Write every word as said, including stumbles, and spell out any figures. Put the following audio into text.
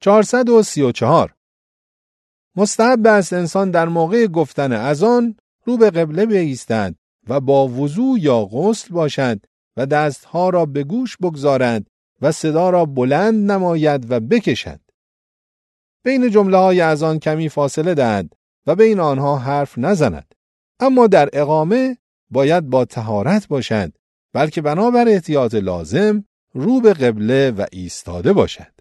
چهارصد و سی و چهار. مستحب است انسان در موقع گفتن اذان رو به قبله بایستد و با وضو یا غسل باشد و دستها را به گوش بگذارد و صدا را بلند نماید و بکشد. بین جمله های اذان کمی فاصله دهد و بین آنها حرف نزند. اما در اقامه باید با طهارت باشد، بلکه بنابر احتیاط لازم رو به قبله و ایستاده باشد.